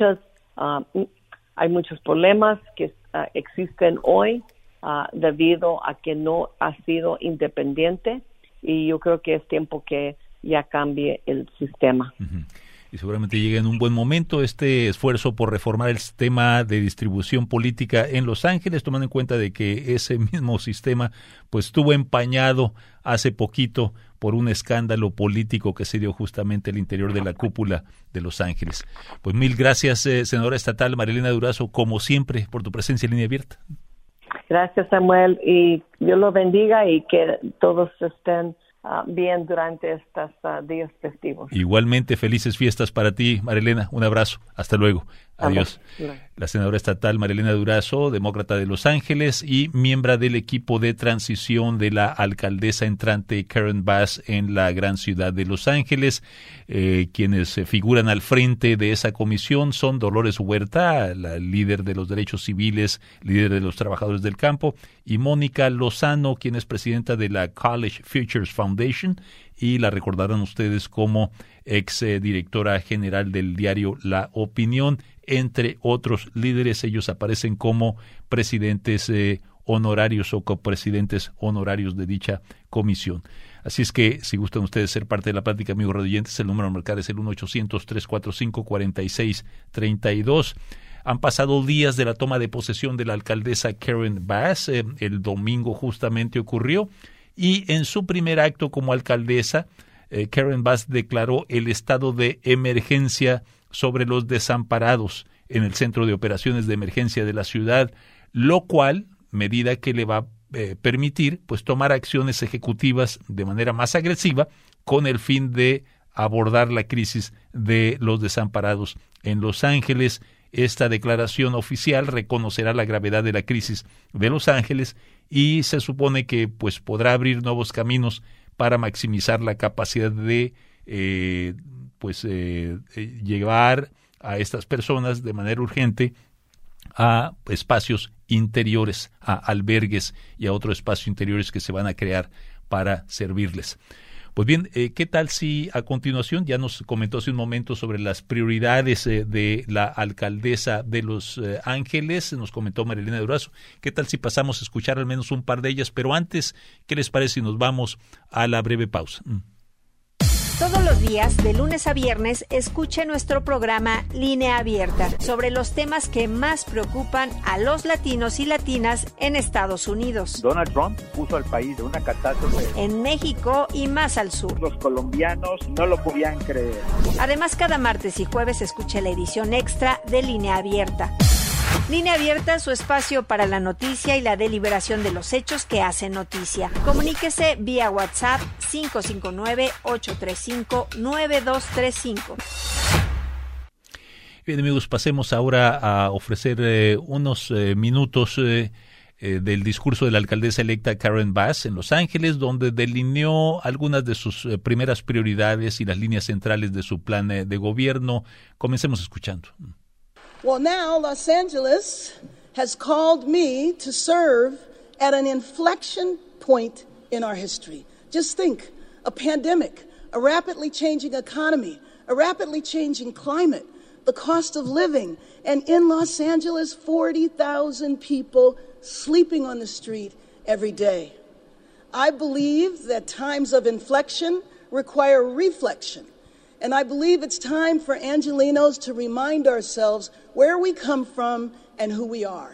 Speaker 11: muchos problemas que existen hoy debido a que no ha sido independiente y yo creo que es tiempo que ya cambie el sistema.
Speaker 2: Uh-huh. Y seguramente llega en un buen momento este esfuerzo por reformar el sistema de distribución política en Los Ángeles, tomando en cuenta de que ese mismo sistema pues estuvo empañado hace poquito por un escándalo político que se dio justamente al interior de la cúpula de Los Ángeles. Pues mil gracias, senadora estatal Marilena Durazo, como siempre, por tu presencia en Línea Abierta.
Speaker 11: Gracias, Samuel, y Dios los bendiga y que todos estén bien durante estos días festivos.
Speaker 2: Igualmente, felices fiestas para ti, Marilena. Un abrazo. Hasta luego. Adiós. La senadora estatal Marilena Durazo, demócrata de Los Ángeles y miembro del equipo de transición de la alcaldesa entrante Karen Bass en la gran ciudad de Los Ángeles. Quienes figuran al frente de esa comisión son Dolores Huerta, la líder de los derechos civiles, líder de los trabajadores del campo, y Mónica Lozano, quien es presidenta de la College Futures Foundation, y la recordarán ustedes como ex directora general del diario La Opinión, entre otros líderes. Ellos aparecen como presidentes honorarios o copresidentes honorarios de dicha comisión. Así es que, si gustan ustedes ser parte de la plática, amigos radioyentes, el número a marcar es el 1-800-345-4632. Han pasado días de la toma de posesión de la alcaldesa Karen Bass. El domingo justamente ocurrió. Y en su primer acto como alcaldesa, Karen Bass declaró el estado de emergencia sobre los desamparados en el centro de operaciones de emergencia de la ciudad, lo cual, medida que le va a permitir pues tomar acciones ejecutivas de manera más agresiva con el fin de abordar la crisis de los desamparados en Los Ángeles. Esta declaración oficial reconocerá la gravedad de la crisis de Los Ángeles y se supone que pues podrá abrir nuevos caminos para maximizar la capacidad de llevar a estas personas de manera urgente a espacios interiores, a albergues y a otros espacios interiores que se van a crear para servirles. Pues bien, ¿qué tal si a continuación, ya nos comentó hace un momento sobre las prioridades de la alcaldesa de Los Ángeles, nos comentó Marilena Durazo, ¿qué tal si pasamos a escuchar al menos un par de ellas? Pero antes, ¿qué les parece si nos vamos a la breve pausa?
Speaker 1: Todos los días, de lunes a viernes, escuche nuestro programa Línea Abierta sobre los temas que más preocupan a los latinos y latinas en Estados Unidos.
Speaker 12: Donald Trump puso al país de una catástrofe.
Speaker 1: En México y más al sur.
Speaker 12: Los colombianos no lo podían creer.
Speaker 1: Además, cada martes y jueves escuche la edición extra de Línea Abierta. Línea Abierta, su espacio para la noticia y la deliberación de los hechos que hacen noticia. Comuníquese vía WhatsApp 559-835-9235.
Speaker 2: Bien, amigos, pasemos ahora a ofrecer unos minutos del discurso de la alcaldesa electa Karen Bass en Los Ángeles, donde delineó algunas de sus primeras prioridades y las líneas centrales de su plan de gobierno. Comencemos escuchando.
Speaker 9: Well, now Los Angeles has called me to serve at an inflection point in our history. Just think, a pandemic, a rapidly changing economy, a rapidly changing climate, the cost of living, and in Los Angeles, 40,000 people sleeping on the street every day. I believe that times of inflection require reflection, and I believe it's time for Angelenos to remind ourselves where we come from and who we are.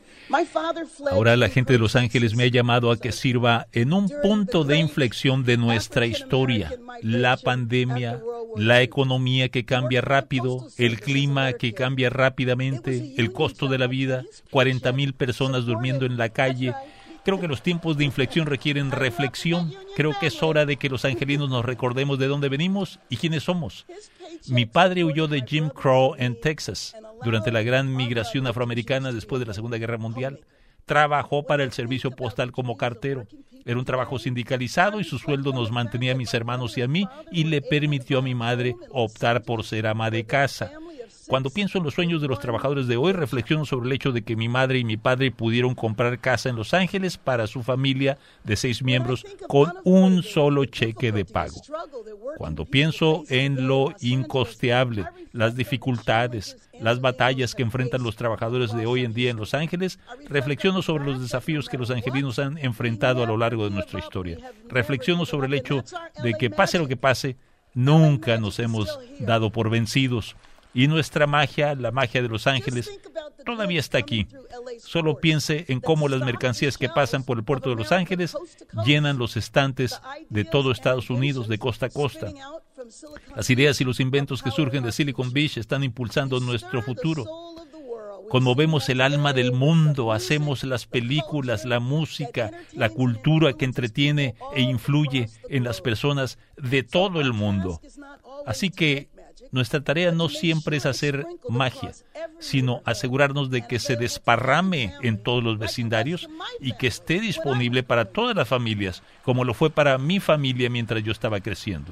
Speaker 2: Ahora la gente de Los Ángeles me ha llamado a que sirva en un punto de inflexión de nuestra historia. La pandemia, la economía que cambia rápido, el clima que cambia rápidamente, el costo de la vida, 40,000 personas durmiendo en la calle. Creo que los tiempos de inflexión requieren reflexión. Creo que es hora de que los angelinos nos recordemos de dónde venimos y quiénes somos. Mi padre huyó de Jim Crow en Texas durante la gran migración afroamericana después de la Segunda Guerra Mundial. Trabajó para el servicio postal como cartero. Era un trabajo sindicalizado y su sueldo nos mantenía a mis hermanos y a mí y le permitió a mi madre optar por ser ama de casa. Cuando pienso en los sueños de los trabajadores de hoy, reflexiono sobre el hecho de que mi madre y mi padre pudieron comprar casa en Los Ángeles para su familia de 6 miembros con un solo cheque de pago. Cuando pienso en lo incosteable, las dificultades, las batallas que enfrentan los trabajadores de hoy en día en Los Ángeles, reflexiono sobre los desafíos que los angelinos han enfrentado a lo largo de nuestra historia. Reflexiono sobre el hecho de que pase lo que pase, nunca nos hemos dado por vencidos. Y nuestra magia, la magia de Los Ángeles, todavía está aquí. Solo piense en cómo las mercancías que pasan por el puerto de Los Ángeles llenan los estantes de todo Estados Unidos, de costa a costa. Las ideas y los inventos que surgen de Silicon Beach están impulsando nuestro futuro. Conmovemos el alma del mundo, hacemos las películas, la música, la cultura que entretiene e influye en las personas de todo el mundo. Así que nuestra tarea no siempre es hacer magia, sino asegurarnos de que se desparrame en todos los vecindarios y que esté disponible para todas las familias, como lo fue para mi familia mientras yo estaba creciendo.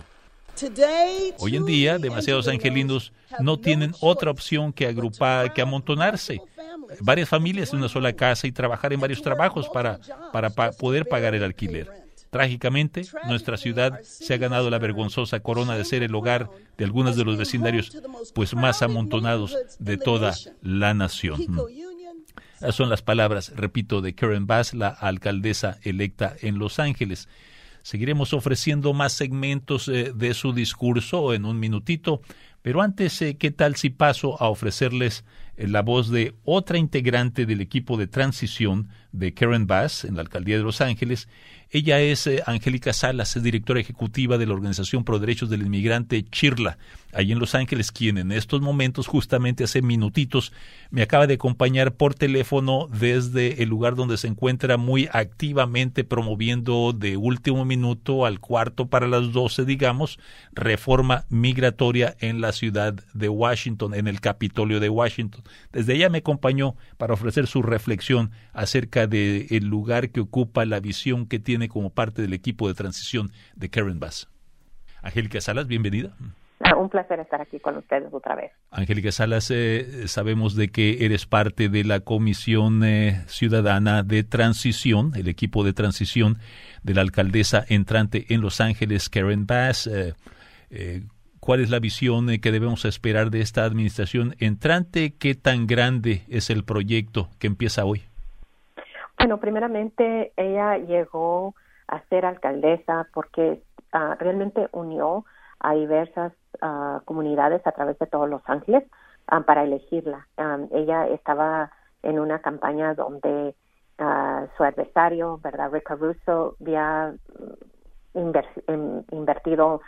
Speaker 2: Hoy en día, demasiados angelinos no tienen otra opción que agrupar, que amontonarse. Varias familias en una sola casa y trabajar en varios trabajos para poder pagar el alquiler. Trágicamente, nuestra ciudad se ha ganado la vergonzosa corona de ser el hogar de algunos de los vecindarios pues más amontonados de toda la nación. Esas son las palabras, repito, de Karen Bass, la alcaldesa electa en Los Ángeles. Seguiremos ofreciendo más segmentos de su discurso en un minutito, pero antes, ¿qué tal si paso a ofrecerles la voz de otra integrante del equipo de transición de Karen Bass en la alcaldía de Los Ángeles? Ella es Angélica Salas, es directora ejecutiva de la Organización Pro Derechos del Inmigrante CHIRLA, ahí en Los Ángeles, quien en estos momentos, justamente hace minutitos, me acaba de acompañar por teléfono desde el lugar donde se encuentra muy activamente promoviendo de último minuto al cuarto para las 12, digamos, reforma migratoria en la ciudad de Washington, en el Capitolio de Washington. Desde ella me acompañó para ofrecer su reflexión acerca del lugar que ocupa la visión que tiene como parte del equipo de transición de Karen Bass. Angélica Salas, bienvenida.
Speaker 13: Un placer estar aquí con ustedes otra vez.
Speaker 2: Angélica Salas, sabemos de que eres parte de la Comisión Ciudadana de Transición, el equipo de transición de la alcaldesa entrante en Los Ángeles, Karen Bass. ¿Cuál es la visión que debemos esperar de esta administración entrante? ¿Qué tan grande es el proyecto que empieza hoy?
Speaker 13: Bueno, primeramente ella llegó a ser alcaldesa porque realmente unió a diversas comunidades a través de todo Los Ángeles para elegirla. Ella estaba en una campaña donde su adversario, ¿verdad? Rick Caruso, había invertido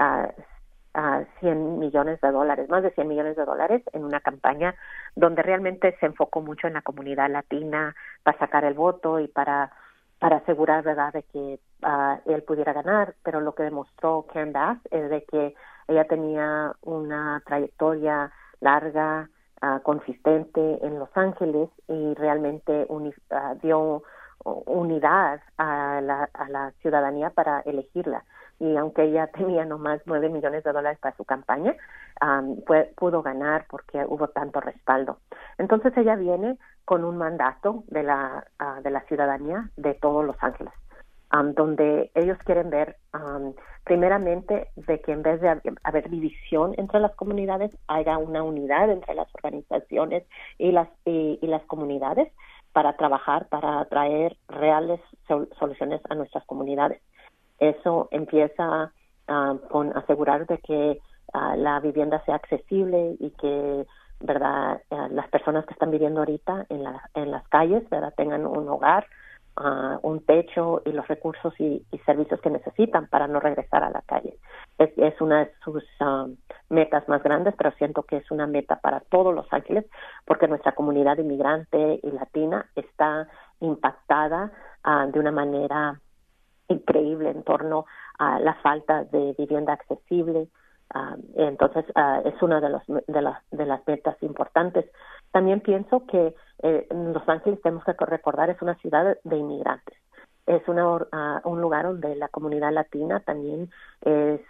Speaker 13: $100 millones, más de $100 millones en una campaña donde realmente se enfocó mucho en la comunidad latina para sacar el voto y para asegurar, ¿verdad?, de que él pudiera ganar. Pero lo que demostró Karen Bass es de que ella tenía una trayectoria larga, consistente en Los Ángeles y realmente dio unidad a la ciudadanía para elegirla. Y aunque ella tenía nomás $9 millones para su campaña, pudo ganar porque hubo tanto respaldo. Entonces ella viene con un mandato de la ciudadanía de todos Los Ángeles. donde ellos quieren ver primeramente de que en vez de haber división entre las comunidades, haya una unidad entre las organizaciones y las comunidades para trabajar, para traer reales soluciones a nuestras comunidades. Eso empieza con asegurar de que la vivienda sea accesible y que, ¿verdad?, las personas que están viviendo ahorita en las calles, ¿verdad?, tengan un hogar, un techo y los recursos y servicios que necesitan para no regresar a la calle. Es una de sus metas más grandes, pero siento que es una meta para todos Los Ángeles, porque nuestra comunidad inmigrante y latina está impactada de una manera increíble en torno a la falta de vivienda accesible. Entonces es una de las metas importantes. También pienso que Los Ángeles, tenemos que recordar, es una ciudad de inmigrantes. Es un lugar donde la comunidad latina también es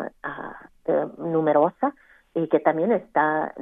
Speaker 13: numerosa y que también está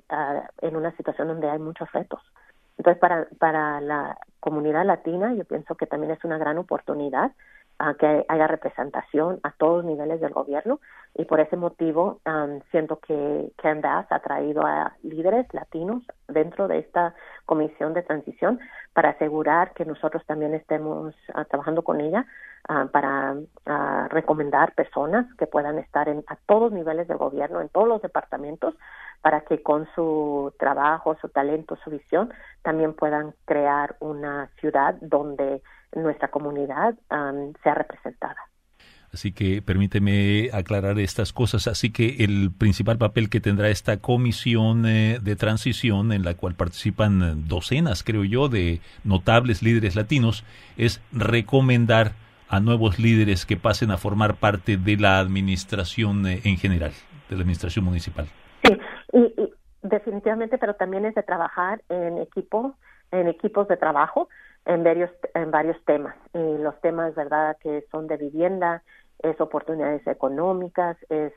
Speaker 13: en una situación donde hay muchos retos. Entonces, para la comunidad latina, yo pienso que también es una gran oportunidad que haya representación a todos los niveles del gobierno, y por ese motivo siento que Karen Bass ha traído a líderes latinos dentro de esta comisión de transición para asegurar que nosotros también estemos trabajando con ella para recomendar personas que puedan estar a todos los niveles del gobierno, en todos los departamentos, para que con su trabajo, su talento, su visión, también puedan crear una ciudad donde nuestra comunidad sea representada.
Speaker 2: Así que permíteme aclarar estas cosas. Así que el principal papel que tendrá esta comisión de transición, en la cual participan docenas, creo yo, de notables líderes latinos, es recomendar a nuevos líderes que pasen a formar parte de la administración en general, de la administración municipal.
Speaker 13: Sí, y definitivamente, pero también es de trabajar en equipos de trabajo en varios temas. Y los temas, ¿verdad?, que son de vivienda, es oportunidades económicas, es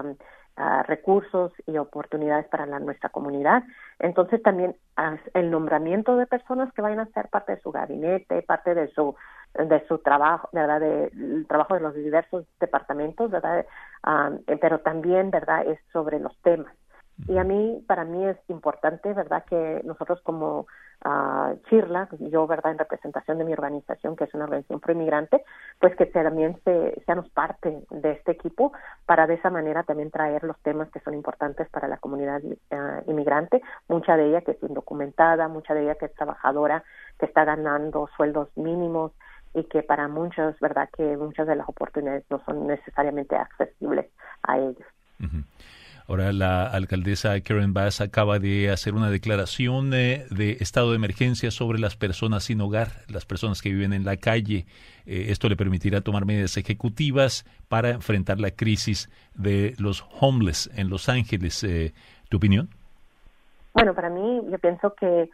Speaker 13: recursos y oportunidades para nuestra comunidad. Entonces también el nombramiento de personas que vayan a ser parte de su gabinete, parte de su trabajo, ¿verdad?, del trabajo de los diversos departamentos, ¿verdad?, pero también, ¿verdad?, es sobre los temas. Y para mí es importante, ¿verdad?, que nosotros como Chirla, yo, ¿verdad?, en representación de mi organización, que es una organización pro-inmigrante, pues que también seamos parte de este equipo para de esa manera también traer los temas que son importantes para la comunidad inmigrante, mucha de ella que es indocumentada, mucha de ella que es trabajadora, que está ganando sueldos mínimos y que para muchos, ¿verdad?, que muchas de las oportunidades no son necesariamente accesibles a ellos.
Speaker 2: Uh-huh. Ahora, la alcaldesa Karen Bass acaba de hacer una declaración de estado de emergencia sobre las personas sin hogar, las personas que viven en la calle. Esto le permitirá tomar medidas ejecutivas para enfrentar la crisis de los homeless en Los Ángeles. ¿Tu opinión?
Speaker 13: Bueno, para mí, yo pienso que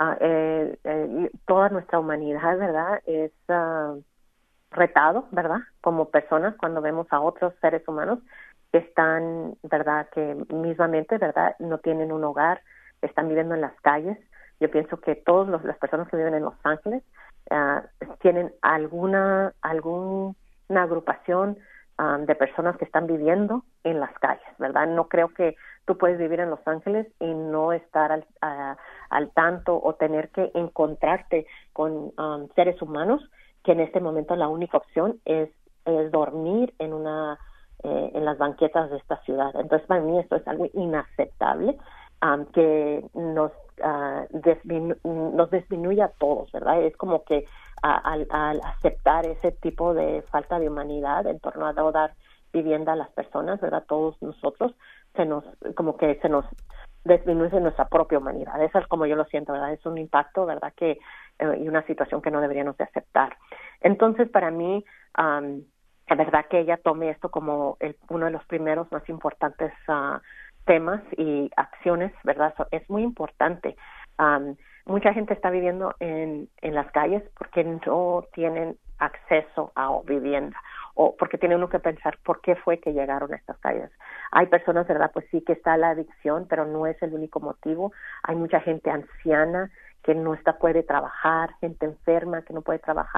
Speaker 13: toda nuestra humanidad, ¿verdad?, es retado, ¿verdad?, como personas cuando vemos a otros seres humanos que están, ¿verdad?, que mismamente, ¿verdad?, no tienen un hogar, están viviendo en las calles. Yo pienso que todas las personas que viven en Los Ángeles tienen alguna agrupación de personas que están viviendo en las calles, ¿verdad? No creo que tú puedes vivir en Los Ángeles y no estar al tanto o tener que encontrarte con seres humanos que en este momento la única opción es dormir en las banquetas de esta ciudad. Entonces, para mí esto es algo inaceptable, que nos disminuye a todos, ¿verdad? Es como que al aceptar ese tipo de falta de humanidad en torno a no dar vivienda a las personas, ¿verdad?, todos nosotros se nos disminuye nuestra propia humanidad. Eso es como yo lo siento, ¿verdad? Es un impacto, ¿verdad?, que y una situación que no deberíamos de aceptar. Entonces, para mí, la verdad que ella tome esto como uno de los primeros más importantes temas y acciones, ¿verdad? Es muy importante. Mucha gente está viviendo en las calles porque no tienen acceso a vivienda, o porque tiene uno que pensar por qué fue que llegaron a estas calles. Hay personas, ¿verdad?, pues sí que está la adicción, pero no es el único motivo. Hay mucha gente anciana que no puede trabajar, gente enferma que no puede trabajar,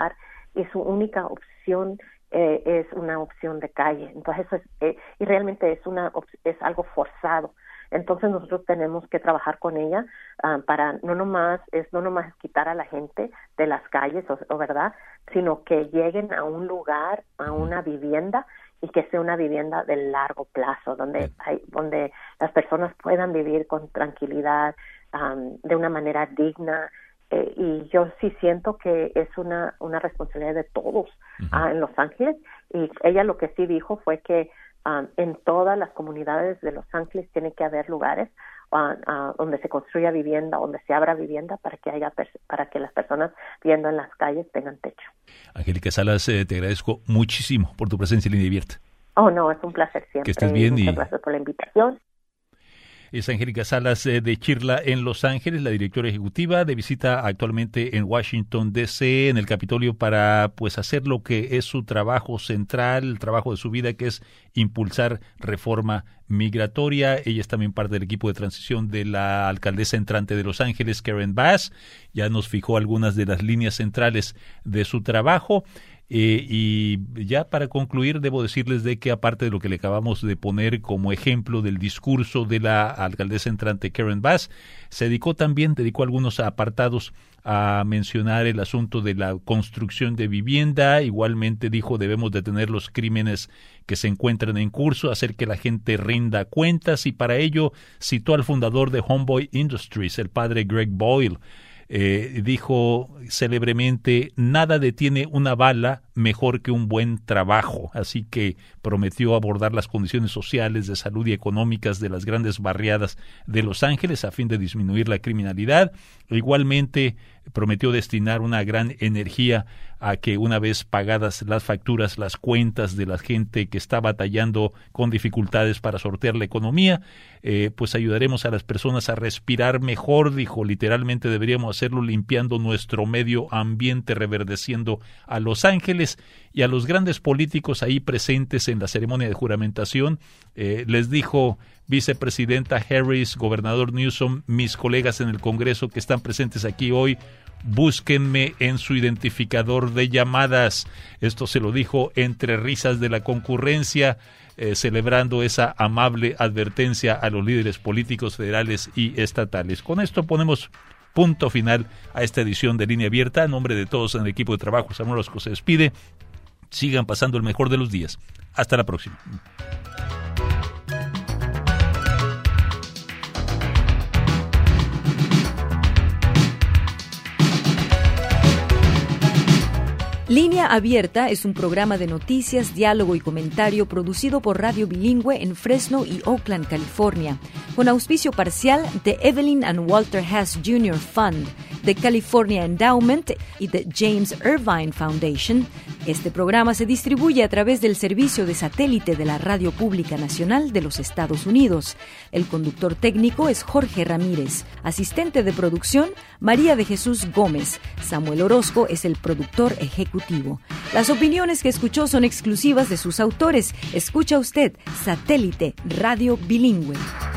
Speaker 13: y su única opción es una opción de calle. Entonces eso es, y realmente es algo forzado. Entonces nosotros tenemos que trabajar con ella para no nomás quitar a la gente de las calles, o verdad, sino que lleguen a un lugar, a una vivienda, y que sea una vivienda de largo plazo, donde las personas puedan vivir con tranquilidad, de una manera digna. Y yo sí siento que es una responsabilidad de todos en Los Ángeles. Y ella lo que sí dijo fue que en todas las comunidades de Los Ángeles tiene que haber lugares donde se construya vivienda, donde se abra vivienda para que las personas viviendo en las calles tengan techo.
Speaker 2: Angélica Salas, te agradezco muchísimo por tu presencia en Línea Abierta.
Speaker 13: Oh, no, es un placer siempre.
Speaker 2: Que estés bien.
Speaker 13: Muchas gracias por la invitación.
Speaker 2: Es Angélica Salas de Chirla en Los Ángeles, la directora ejecutiva, de visita actualmente en Washington, D.C., en el Capitolio, para pues hacer lo que es su trabajo central, el trabajo de su vida, que es impulsar reforma migratoria. Ella es también parte del equipo de transición de la alcaldesa entrante de Los Ángeles, Karen Bass. Ya nos fijó algunas de las líneas centrales de su trabajo. Y ya para concluir, debo decirles de que aparte de lo que le acabamos de poner como ejemplo del discurso de la alcaldesa entrante Karen Bass, dedicó algunos apartados a mencionar el asunto de la construcción de vivienda. Igualmente dijo, debemos detener los crímenes que se encuentran en curso, hacer que la gente rinda cuentas, y para ello citó al fundador de Homeboy Industries, el padre Greg Boyle. Dijo célebremente, nada detiene una bala mejor que un buen trabajo. Así que prometió abordar las condiciones sociales, de salud y económicas de las grandes barriadas de Los Ángeles a fin de disminuir la criminalidad. Igualmente prometió destinar una gran energía a que, una vez pagadas las facturas, las cuentas de la gente que está batallando con dificultades para sortear la economía, pues ayudaremos a las personas a respirar mejor. Dijo, literalmente deberíamos hacerlo limpiando nuestro medio ambiente, reverdeciendo a Los Ángeles. Y a los grandes políticos ahí presentes en la ceremonia de juramentación, les dijo, vicepresidenta Harris, gobernador Newsom, mis colegas en el Congreso que están presentes aquí hoy, búsquenme en su identificador de llamadas. Esto se lo dijo entre risas de la concurrencia, celebrando esa amable advertencia a los líderes políticos federales y estatales. Con esto ponemos punto final a esta edición de Línea Abierta. A nombre de todos en el equipo de trabajo, Samuel Orozco se despide. Sigan pasando el mejor de los días. Hasta la próxima.
Speaker 1: Línea Abierta es un programa de noticias, diálogo y comentario producido por Radio Bilingüe en Fresno y Oakland, California, con auspicio parcial de Evelyn and Walter Haas Jr. Fund, de California Endowment y de James Irvine Foundation. Este programa se distribuye a través del servicio de satélite de la Radio Pública Nacional de los Estados Unidos. El conductor técnico es Jorge Ramírez. Asistente de producción, María de Jesús Gómez. Samuel Orozco es el productor ejecutivo. Las opiniones que escuchó son exclusivas de sus autores. Escucha usted Satélite Radio Bilingüe.